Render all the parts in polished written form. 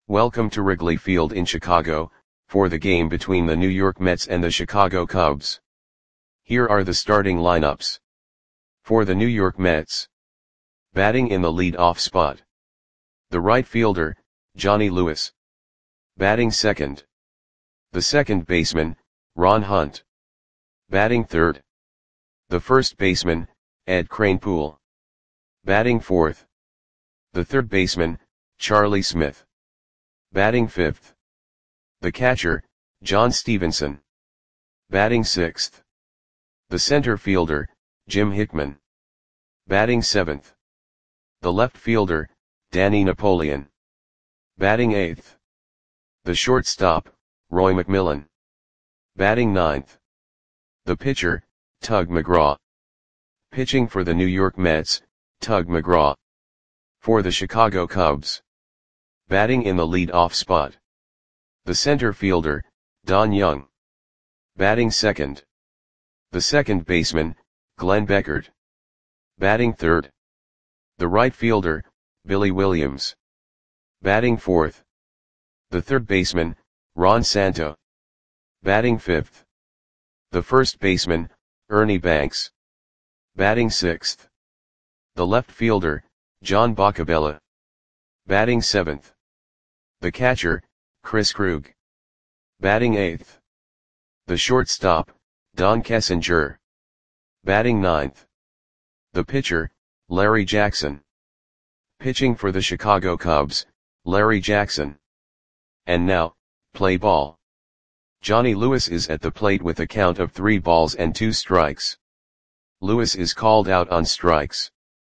Welcome to Wrigley Field in Chicago, for the game between the New York Mets and the Chicago Cubs. Here are the starting lineups. For the New York Mets. Batting in the lead-off spot. The right fielder, Johnny Lewis. Batting second. The second baseman, Ron Hunt. Batting third. The first baseman, Ed Kranepool. Batting fourth. The third baseman, Charlie Smith. Batting fifth. The catcher, John Stevenson. Batting sixth. The center fielder, Jim Hickman. Batting seventh. The left fielder, Danny Napoleon. Batting eighth. The shortstop, Roy McMillan. Batting ninth. The pitcher, Tug McGraw. Pitching for the New York Mets, Tug McGraw. For the Chicago Cubs. Batting in the lead-off spot. The center fielder, Don Young. Batting second. The second baseman, Glenn Beckert. Batting third. The right fielder, Billy Williams. Batting fourth. The third baseman, Ron Santo. Batting fifth. The first baseman, Ernie Banks. Batting sixth. The left fielder, John Boccabella. Batting seventh. The catcher, Chris Krug. Batting eighth. The shortstop, Don Kessinger. Batting ninth. The pitcher, Larry Jackson. Pitching for the Chicago Cubs, Larry Jackson. And now, play ball. Johnny Lewis is at the plate with a count of 3 balls and 2 strikes. Lewis is called out on strikes.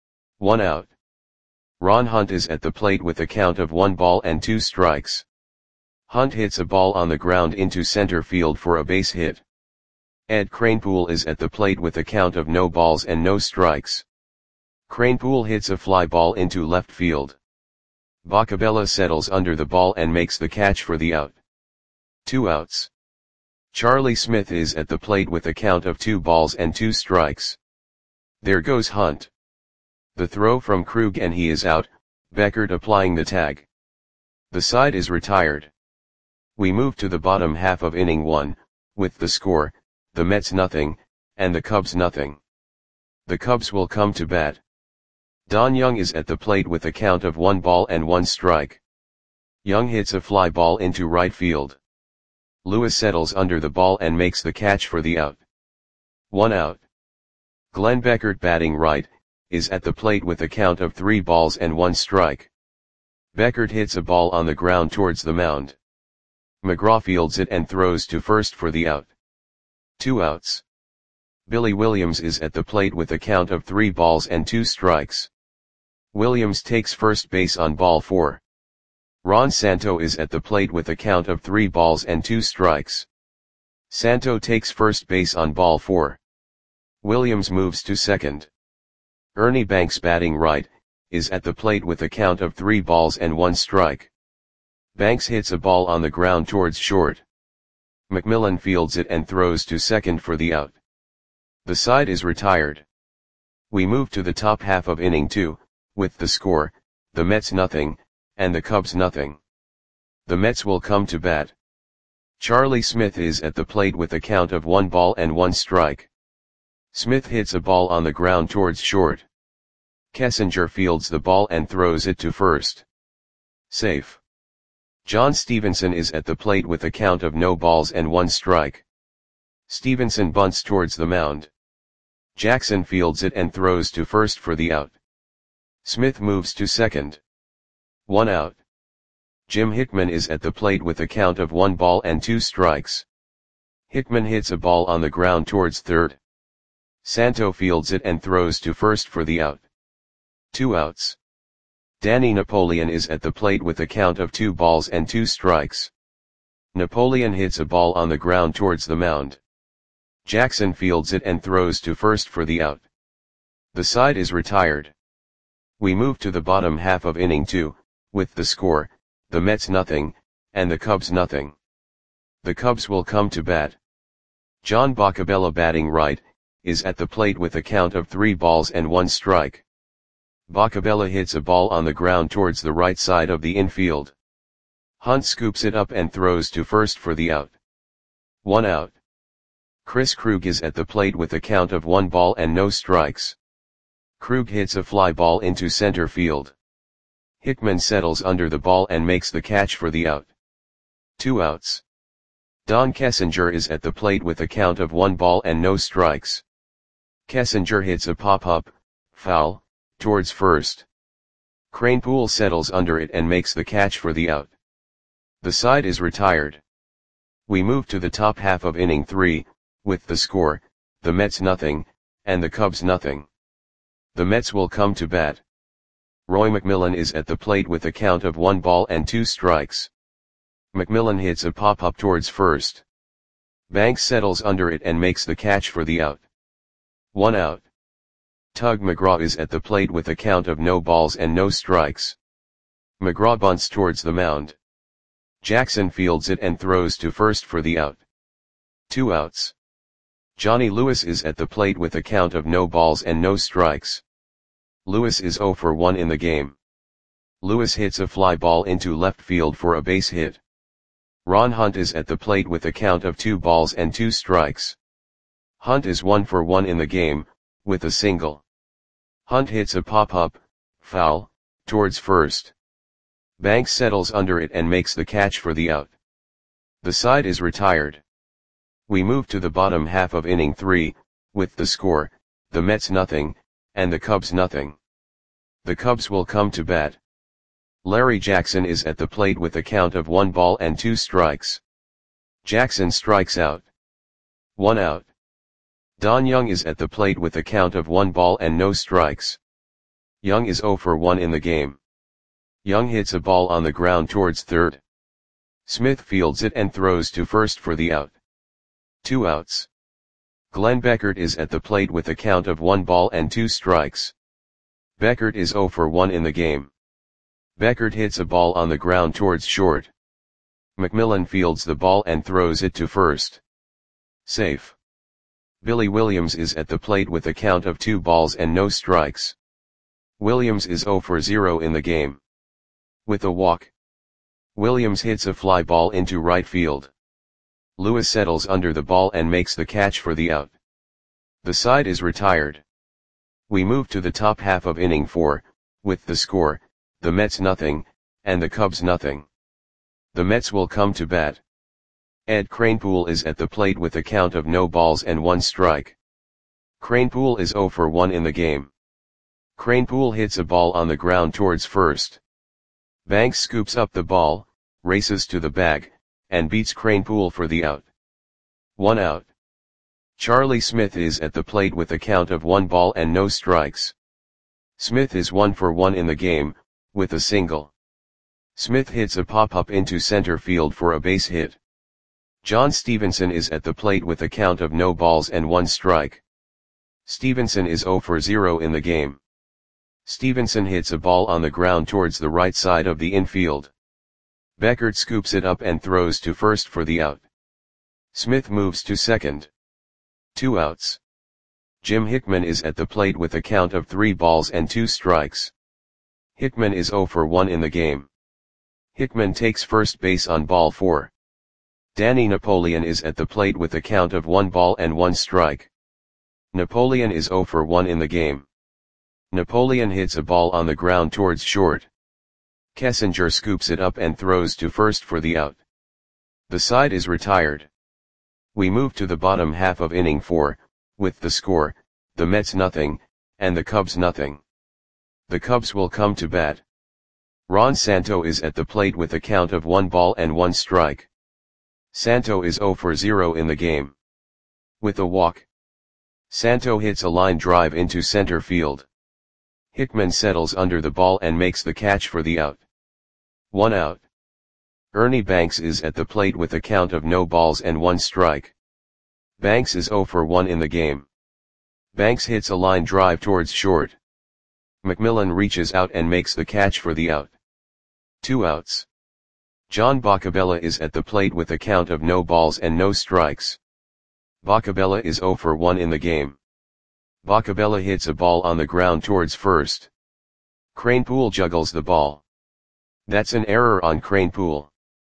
1 out. Ron Hunt is at the plate with a count of 1 ball and 2 strikes. Hunt hits a ball on the ground into center field for a base hit. Ed Kranepool is at the plate with a count of no balls and no strikes. Kranepool hits a fly ball into left field. Boccabella settles under the ball and makes the catch for the out. 2 outs. Charlie Smith is at the plate with a count of 2 balls and 2 strikes. There goes Hunt. The throw from Krug and he is out, Beckert applying the tag. The side is retired. We move to the bottom half of inning 1, with the score, the Mets nothing, and the Cubs nothing. The Cubs will come to bat. Don Young is at the plate with a count of 1 ball and 1 strike. Young hits a fly ball into right field. Lewis settles under the ball and makes the catch for the out. 1 out. Glenn Beckert batting right, is at the plate with a count of 3 balls and 1 strike. Beckert hits a ball on the ground towards the mound. McGraw fields it and throws to first for the out. 2 outs. Billy Williams is at the plate with a count of 3 balls and 2 strikes. Williams takes first base on ball 4. Ron Santo is at the plate with a count of 3 balls and 2 strikes. Santo takes first base on ball 4. Williams moves to second. Ernie Banks batting right, is at the plate with a count of 3 balls and 1 strike. Banks hits a ball on the ground towards short. McMillan fields it and throws to second for the out. The side is retired. We move to the top half of inning 2, with the score, the Mets nothing, and the Cubs nothing. The Mets will come to bat. Charlie Smith is at the plate with a count of 1 ball and 1 strike. Smith hits a ball on the ground towards short. Kessinger fields the ball and throws it to first. Safe. John Stevenson is at the plate with a count of no balls and 1 strike. Stevenson bunts towards the mound. Jackson fields it and throws to first for the out. Smith moves to second. 1 out. Jim Hickman is at the plate with a count of 1 ball and 2 strikes. Hickman hits a ball on the ground towards third. Santo fields it and throws to first for the out. 2 outs. Danny Napoleon is at the plate with a count of 2 balls and 2 strikes. Napoleon hits a ball on the ground towards the mound. Jackson fields it and throws to first for the out. The side is retired. We move to the bottom half of inning 2, with the score, the Mets nothing, and the Cubs nothing. The Cubs will come to bat. John Boccabella batting right, is at the plate with a count of 3 balls and 1 strike. Boccabella hits a ball on the ground towards the right side of the infield. Hunt scoops it up and throws to first for the out. 1 out. Chris Krug is at the plate with a count of 1 ball and no strikes. Krug hits a fly ball into center field. Hickman settles under the ball and makes the catch for the out. 2 outs. Don Kessinger is at the plate with a count of 1 ball and no strikes. Kessinger hits a pop-up, foul, towards first. Kranepool settles under it and makes the catch for the out. The side is retired. We move to the top half of inning 3, with the score, the Mets nothing, and the Cubs nothing. The Mets will come to bat. Roy McMillan is at the plate with a count of 1 ball and 2 strikes. McMillan hits a pop-up towards first. Banks settles under it and makes the catch for the out. 1 out. Tug McGraw is at the plate with a count of no balls and no strikes. McGraw bunts towards the mound. Jackson fields it and throws to first for the out. 2 outs. Johnny Lewis is at the plate with a count of no balls and no strikes. Lewis is 0 for 1 in the game. Lewis hits a fly ball into left field for a base hit. Ron Hunt is at the plate with a count of 2 balls and 2 strikes. Hunt is 1 for 1 in the game, with a single. Hunt hits a pop-up, foul, towards first. Banks settles under it and makes the catch for the out. The side is retired. We move to the bottom half of inning 3, with the score, the Mets nothing, and the Cubs nothing. The Cubs will come to bat. Larry Jackson is at the plate with a count of 1 ball and 2 strikes. Jackson strikes out. 1 out. Don Young is at the plate with a count of 1 ball and no strikes. Young is 0 for 1 in the game. Young hits a ball on the ground towards third. Smith fields it and throws to first for the out. 2 outs. Glenn Beckert is at the plate with a count of 1 ball and 2 strikes. Beckert is 0 for 1 in the game. Beckert hits a ball on the ground towards short. McMillan fields the ball and throws it to first. Safe. Billy Williams is at the plate with a count of 2 balls and no strikes. Williams is 0 for 0 in the game. With a walk. Williams hits a fly ball into right field. Lewis settles under the ball and makes the catch for the out. The side is retired. We move to the top half of inning 4, with the score, the Mets nothing, and the Cubs nothing. The Mets will come to bat. Ed Kranepool is at the plate with a count of no balls and 1 strike. Kranepool is 0 for 1 in the game. Kranepool hits a ball on the ground towards first. Banks scoops up the ball, races to the bag, and beats Kranepool for the out. 1 out. Charlie Smith is at the plate with a count of 1 ball and no strikes. Smith is 1 for 1 in the game, with a single. Smith hits a pop-up into center field for a base hit. John Stevenson is at the plate with a count of no balls and 1 strike. Stevenson is 0 for 0 in the game. Stevenson hits a ball on the ground towards the right side of the infield. Beckert scoops it up and throws to first for the out. Smith moves to second. 2 outs. Jim Hickman is at the plate with a count of 3 balls and 2 strikes. Hickman is 0 for 1 in the game. Hickman takes first base on ball 4. Danny Napoleon is at the plate with a count of 1 ball and 1 strike. Napoleon is 0 for 1 in the game. Napoleon hits a ball on the ground towards short. Kessinger scoops it up and throws to first for the out. The side is retired. We move to the bottom half of inning 4, with the score, the Mets nothing, and the Cubs nothing. The Cubs will come to bat. Ron Santo is at the plate with a count of 1 ball and 1 strike. Santo is 0 for 0 in the game. With a walk. Santo hits a line drive into center field. Hickman settles under the ball and makes the catch for the out. 1 out. Ernie Banks is at the plate with a count of no balls and 1 strike. Banks is 0 for 1 in the game. Banks hits a line drive towards short. McMillan reaches out and makes the catch for the out. 2 outs. John Boccabella is at the plate with a count of no balls and no strikes. Boccabella is 0 for 1 in the game. Boccabella hits a ball on the ground towards first. Kranepool juggles the ball. That's an error on Kranepool.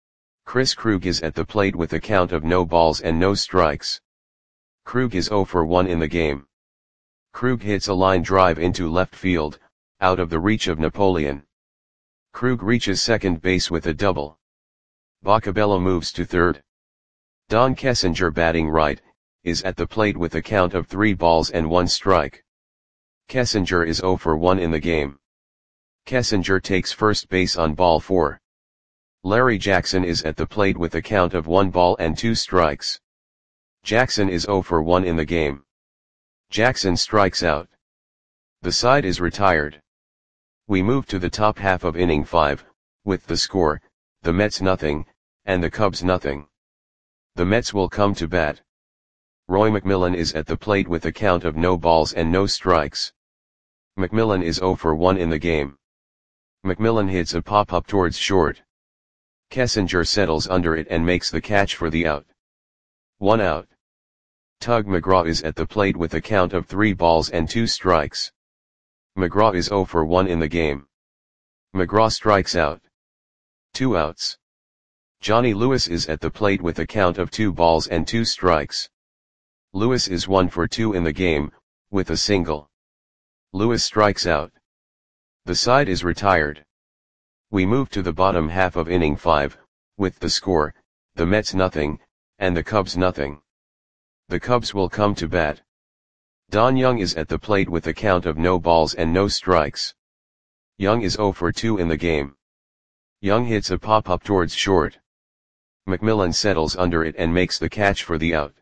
Chris Krug is at the plate with a count of no balls and no strikes. Krug is 0 for 1 in the game. Krug hits a line drive into left field, out of the reach of Napoleon. Krug reaches second base with a double. Boccabella moves to third. Don Kessinger, batting right, is at the plate with a count of 3 balls and 1 strike. Kessinger is 0 for 1 in the game. Kessinger takes first base on ball 4. Larry Jackson is at the plate with a count of 1 ball and 2 strikes. Jackson is 0 for 1 in the game. Jackson strikes out. The side is retired. We move to the top half of inning 5, with the score, the Mets nothing, and the Cubs nothing. The Mets will come to bat. Roy McMillan is at the plate with a count of no balls and no strikes. McMillan is 0 for 1 in the game. McMillan hits a pop-up towards short. Kessinger settles under it and makes the catch for the out. 1 out. Tug McGraw is at the plate with a count of 3 balls and 2 strikes. McGraw is 0 for 1 in the game. McGraw strikes out. 2 outs. Johnny Lewis is at the plate with a count of 2 balls and 2 strikes. Lewis is 1 for 2 in the game, with a single. Lewis strikes out. The side is retired. We move to the bottom half of inning 5, with the score, the Mets nothing, and the Cubs nothing. The Cubs will come to bat. Don Young is at the plate with a count of no balls and no strikes. Young is 0 for 2 in the game. Young hits a pop-up towards short. McMillan settles under it and makes the catch for the out.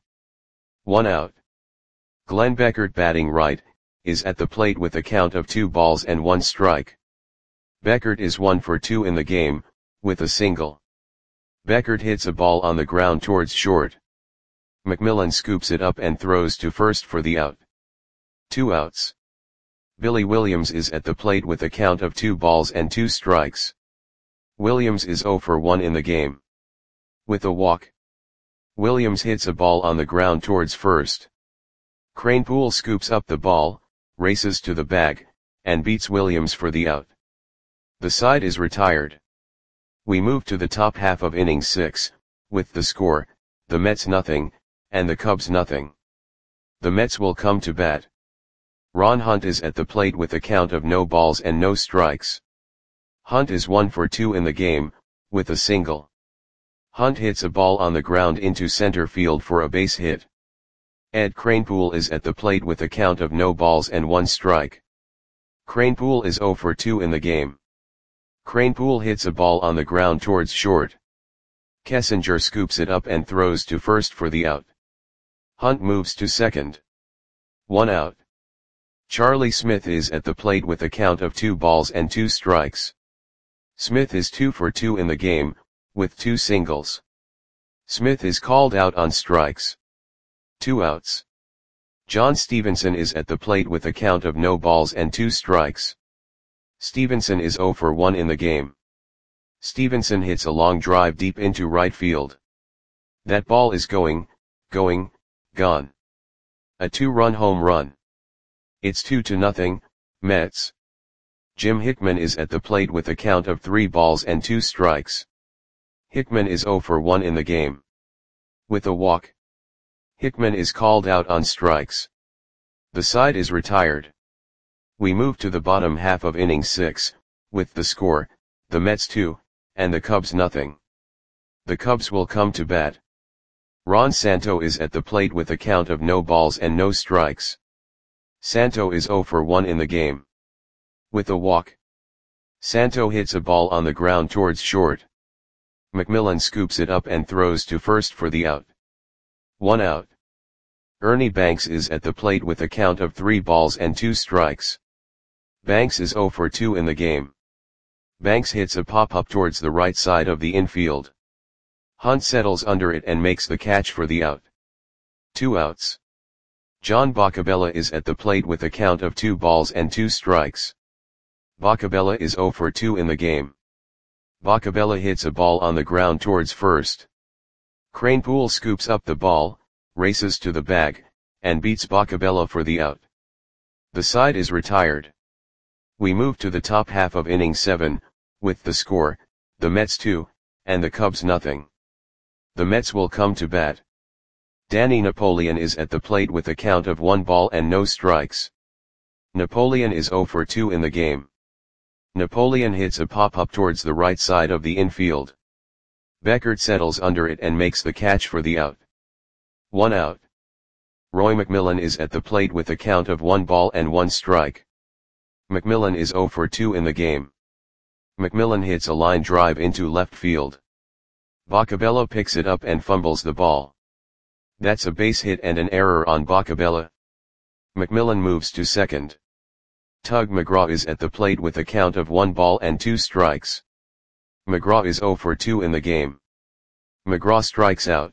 1 out. Glenn Beckert, batting right, is at the plate with a count of 2 balls and 1 strike. Beckert is 1 for 2 in the game, with a single. Beckert hits a ball on the ground towards short. McMillan scoops it up and throws to first for the out. 2 outs. Billy Williams is at the plate with a count of 2 balls and 2 strikes. Williams is 0 for 1 in the game. With a walk. Williams hits a ball on the ground towards first. Kranepool scoops up the ball, races to the bag, and beats Williams for the out. The side is retired. We move to the top half of inning 6, with the score, the Mets nothing, and the Cubs nothing. The Mets will come to bat. Ron Hunt is at the plate with a count of no balls and no strikes. Hunt is 1 for 2 in the game, with a single. Hunt hits a ball on the ground into center field for a base hit. Ed Kranepool is at the plate with a count of no balls and 1 strike. Kranepool is 0 for 2 in the game. Kranepool hits a ball on the ground towards short. Kessinger scoops it up and throws to first for the out. Hunt moves to second. 1 out. Charlie Smith is at the plate with a count of 2 balls and 2 strikes. Smith is 2 for 2 in the game, with 2 singles. Smith is called out on strikes. 2 outs. John Stevenson is at the plate with a count of no balls and 2 strikes. Stevenson is 0 for 1 in the game. Stevenson hits a long drive deep into right field. That ball is gone. A 2-run home run. It's 2-0, Mets. Jim Hickman is at the plate with a count of 3 balls and 2 strikes. Hickman is 0 for 1 in the game. With a walk. Hickman is called out on strikes. The side is retired. We move to the bottom half of inning 6, with the score, the Mets 2, and the Cubs nothing. The Cubs will come to bat. Ron Santo is at the plate with a count of no balls and no strikes. Santo is 0 for 1 in the game. With a walk. Santo hits a ball on the ground towards short. McMillan scoops it up and throws to first for the out. 1 out. Ernie Banks is at the plate with a count of 3 balls and 2 strikes. Banks is 0 for 2 in the game. Banks hits a pop-up towards the right side of the infield. Hunt settles under it and makes the catch for the out. 2 outs. John Boccabella is at the plate with a count of 2 balls and 2 strikes. Boccabella is 0 for 2 in the game. Boccabella hits a ball on the ground towards first. Kranepool scoops up the ball, races to the bag, and beats Boccabella for the out. The side is retired. We move to the top half of inning 7, with the score, the Mets 2, and the Cubs nothing. The Mets will come to bat. Danny Napoleon is at the plate with a count of 1 ball and no strikes. Napoleon is 0 for 2 in the game. Napoleon hits a pop-up towards the right side of the infield. Beckert settles under it and makes the catch for the out. 1 out. Roy McMillan is at the plate with a count of 1 ball and 1 strike. McMillan is 0 for 2 in the game. McMillan hits a line drive into left field. Boccabella picks it up and fumbles the ball. That's a base hit and an error on Boccabella. McMillan moves to second. Tug McGraw is at the plate with a count of 1 ball and 2 strikes. McGraw is 0 for 2 in the game. McGraw strikes out.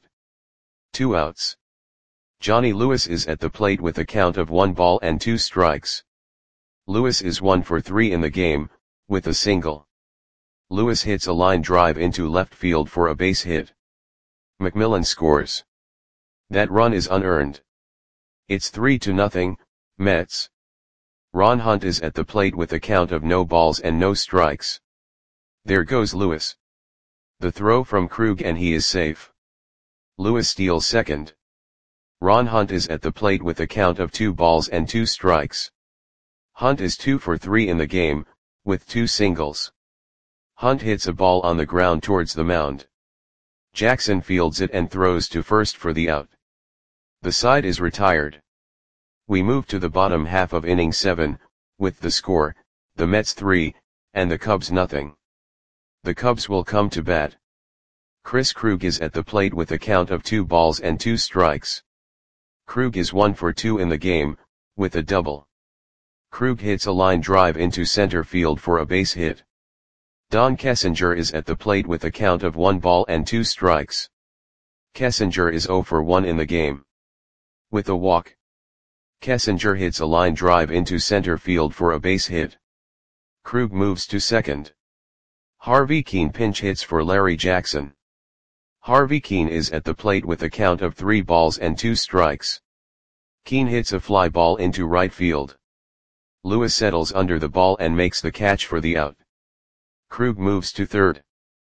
2 outs. Johnny Lewis is at the plate with a count of 1 ball and 2 strikes. Lewis is 1 for 3 in the game, with a single. Lewis hits a line drive into left field for a base hit. McMillan scores. That run is unearned. It's 3-0, Mets. Ron Hunt is at the plate with a count of no balls and no strikes. There goes Lewis. The throw from Krug and he is safe. Lewis steals second. Ron Hunt is at the plate with a count of 2 balls and 2 strikes. Hunt is 2 for 3 in the game, with 2 singles. Hunt hits a ball on the ground towards the mound. Jackson fields it and throws to first for the out. The side is retired. We move to the bottom half of inning 7, with the score, the Mets 3, and the Cubs nothing. The Cubs will come to bat. Chris Krug is at the plate with a count of 2 balls and 2 strikes. Krug is 1 for 2 in the game, with a double. Krug hits a line drive into center field for a base hit. Don Kessinger is at the plate with a count of 1 ball and 2 strikes. Kessinger is 0 for 1 in the game. With a walk. Kessinger hits a line drive into center field for a base hit. Krug moves to second. Harvey Keene pinch hits for Larry Jackson. Harvey Keene is at the plate with a count of 3 balls and 2 strikes. Keene hits a fly ball into right field. Lewis settles under the ball and makes the catch for the out. Krug moves to third.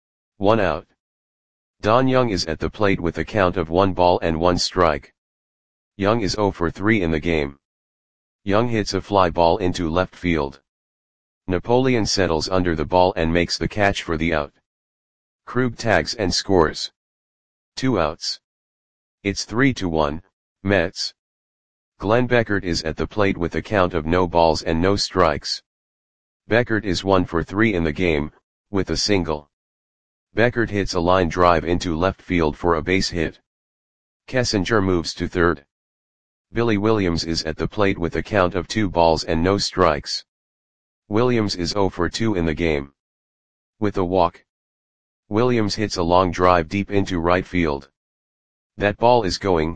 1 out. Don Young is at the plate with a count of 1 ball and 1 strike. Young is 0 for 3 in the game. Young hits a fly ball into left field. Napoleon settles under the ball and makes the catch for the out. Krug tags and scores. 2 outs. It's 3-1, Mets. Glenn Beckert is at the plate with a count of no balls and no strikes. Beckert is 1 for 3 in the game, with a single. Beckert hits a line drive into left field for a base hit. Kessinger moves to third. Billy Williams is at the plate with a count of 2 balls and no strikes. Williams is 0 for 2 in the game. With a walk. Williams hits a long drive deep into right field. That ball is gone.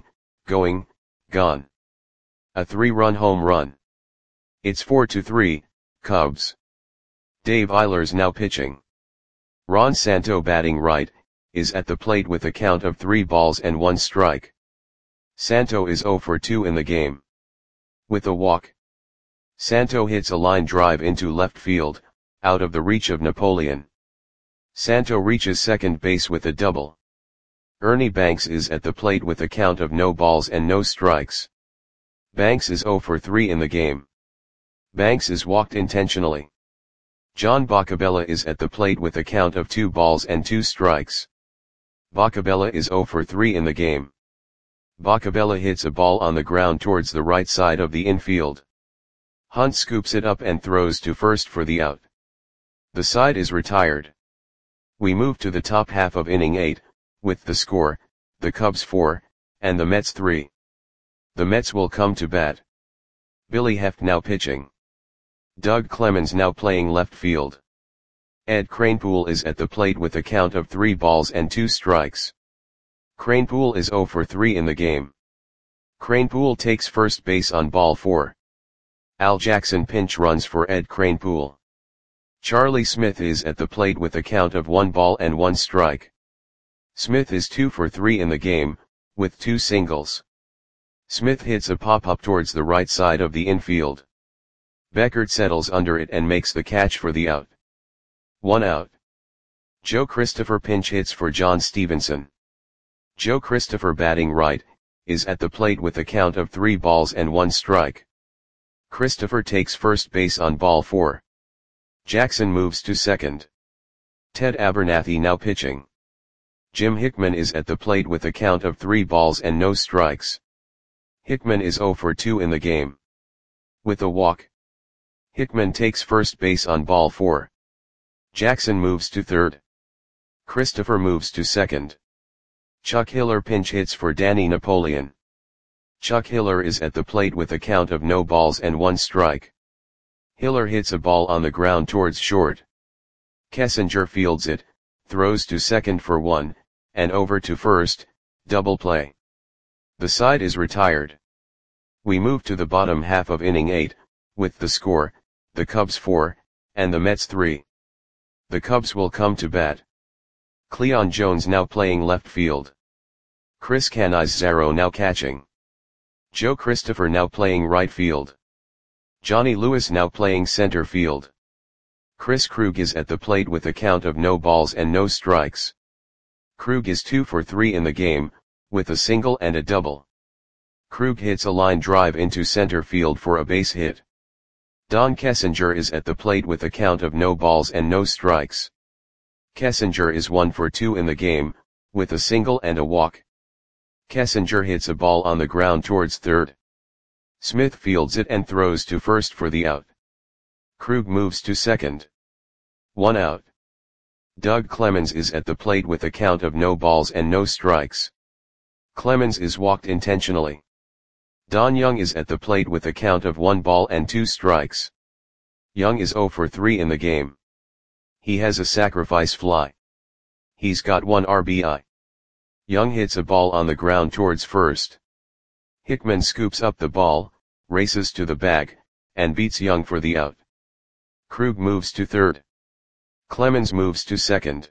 A 3-run home run. It's 4-3, Cubs. Dave Eilers now pitching. Ron Santo batting right, is at the plate with a count of 3 balls and 1 strike. Santo is 0 for 2 in the game. With a walk. Santo hits a line drive into left field, out of the reach of Napoleon. Santo reaches second base with a double. Ernie Banks is at the plate with a count of no balls and no strikes. Banks is 0 for 3 in the game. Banks is walked intentionally. John Boccabella is at the plate with a count of 2 balls and 2 strikes. Boccabella is 0 for 3 in the game. Boccabella hits a ball on the ground towards the right side of the infield. Hunt scoops it up and throws to first for the out. The side is retired. We move to the top half of inning 8, with the score, the Cubs 4, and the Mets 3. The Mets will come to bat. Billy Heft now pitching. Doug Clemens now playing left field. Ed Kranepool is at the plate with a count of 3 balls and 2 strikes. Kranepool is 0 for 3 in the game. Kranepool takes first base on ball 4. Al Jackson pinch runs for Ed Kranepool. Charlie Smith is at the plate with a count of 1 ball and 1 strike. Smith is 2 for 3 in the game, with 2 singles. Smith hits a pop-up towards the right side of the infield. Beckert settles under it and makes the catch for the out. 1 out. Joe Christopher pinch hits for John Stevenson. Joe Christopher batting right, is at the plate with a count of 3 balls and 1 strike. Christopher takes first base on ball 4. Jackson moves to second. Ted Abernathy now pitching. Jim Hickman is at the plate with a count of 3 balls and no strikes. Hickman is 0 for 2 in the game. With a walk. Hickman takes first base on ball 4. Jackson moves to third. Christopher moves to second. Chuck Hiller pinch hits for Danny Napoleon. Chuck Hiller is at the plate with a count of no balls and 1 strike. Hiller hits a ball on the ground towards short. Kessinger fields it, throws to second for 1, and over to first, double play. The side is retired. We move to the bottom half of inning 8, with the score, the Cubs 4, and the Mets 3. The Cubs will come to bat. Cleon Jones now playing left field. Chris Cannizzaro now catching. Joe Christopher now playing right field. Johnny Lewis now playing center field. Chris Krug is at the plate with a count of no balls and no strikes. Krug is 2 for 3 in the game, with a single and a double. Krug hits a line drive into center field for a base hit. Don Kessinger is at the plate with a count of no balls and no strikes. Kessinger is 1 for 2 in the game, with a single and a walk. Kessinger hits a ball on the ground towards third. Smith fields it and throws to first for the out. Krug moves to second. 1 out. Doug Clemens is at the plate with a count of no balls and no strikes. Clemens is walked intentionally. Don Young is at the plate with a count of 1 ball and 2 strikes. Young is 0 for 3 in the game. He has a sacrifice fly. He's got 1 RBI. Young hits a ball on the ground towards first. Hickman scoops up the ball, races to the bag, and beats Young for the out. Krug moves to third. Clemens moves to second.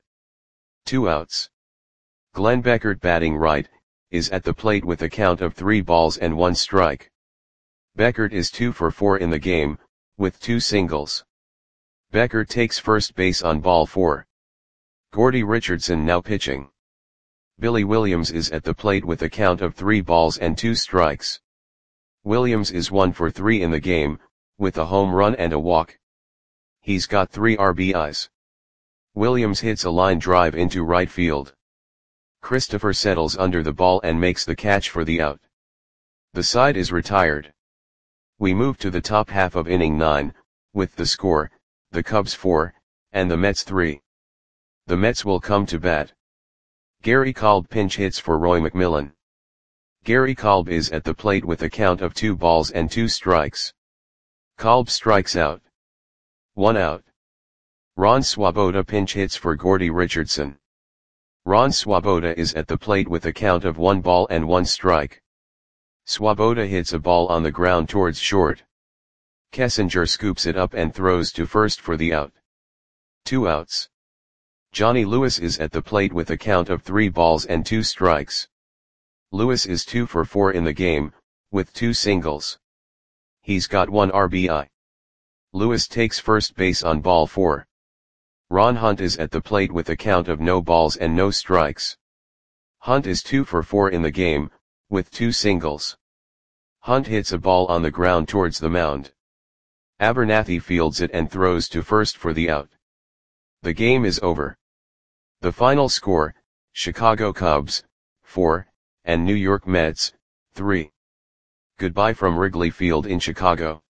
2 outs. Glenn Beckert batting right, is at the plate with a count of 3 balls and 1 strike. Beckert is 2 for 4 in the game, with 2 singles. Beckert takes first base on ball 4. Gordy Richardson now pitching. Billy Williams is at the plate with a count of 3 balls and 2 strikes. Williams is 1 for 3 in the game, with a home run and a walk. He's got 3 RBIs. Williams hits a line drive into right field. Christopher settles under the ball and makes the catch for the out. The side is retired. We move to the top half of inning 9, with the score, the Cubs 4, and the Mets 3. The Mets will come to bat. Gary Kolb pinch hits for Roy McMillan. Gary Kolb is at the plate with a count of 2 balls and 2 strikes. Kolb strikes out. 1 out. Ron Swoboda pinch hits for Gordy Richardson. Ron Swoboda is at the plate with a count of 1 ball and 1 strike. Swoboda hits a ball on the ground towards short. Kessinger scoops it up and throws to first for the out. 2 outs. Johnny Lewis is at the plate with a count of 3 balls and 2 strikes. Lewis is 2 for 4 in the game, with 2 singles. He's got 1 RBI. Lewis takes first base on ball 4. Ron Hunt is at the plate with a count of no balls and no strikes. Hunt is 2 for 4 in the game, with 2 singles. Hunt hits a ball on the ground towards the mound. Abernathy fields it and throws to first for the out. The game is over. The final score, Chicago Cubs, 4, and New York Mets, 3. Goodbye from Wrigley Field in Chicago.